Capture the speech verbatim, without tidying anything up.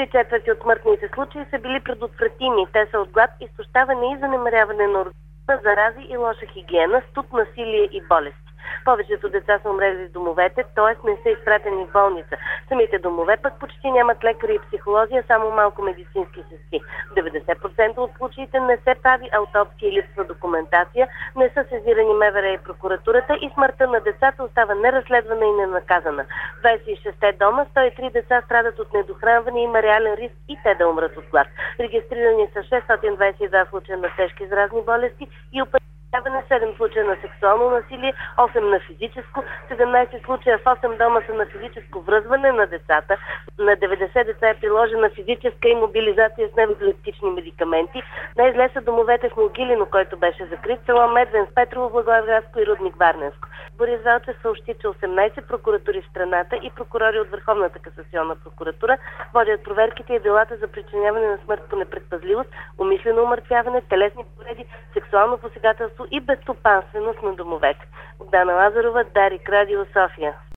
Три четвърти от смъртните случаи са били предотвратими. Те са от глад, изтощаване и занемаряване на организма, зарази и лоша хигиена, студ, насилие и болести. Повечето деца са умрели в домовете, т.е. не са изпратени в болница. Самите домове пък почти нямат лекари и психолози, а само малко медицински сестри. В деветдесет процента от случаите не се прави аутопсия и липсва документация, не са сезирани МВР и прокуратурата и смъртта на децата остава неразследвана и ненаказана. В двадесет и шестте дома сто и три деца страдат от недохранване и има реален риск и те да умрат от глад. Регистрирани са шестстотин двадесет и два случая на тежки заразни болести и седем случая на сексуално насилие, осем на физическо, седемнадесет случая в осем дома са на физическо връзване на децата, на деветдесет деца е приложена физическа имобилизация с невролептични медикаменти. Най-зле са домовете в Могилино, който беше закрит, село Медвен, Петрово, Благоевградско и Рудник Варненско. Борис Велчев съобщи, че осемнадесет прокуратури в страната и прокурори от Върховната касационна прокуратура водят проверките и делата за причиняване на смърт по непредпазливост, умишлено умъртвяване, телесни повреди, сексуално посегателство и безстопанственост на домовете. Богдана Лазарова, Дарик, Радио, София.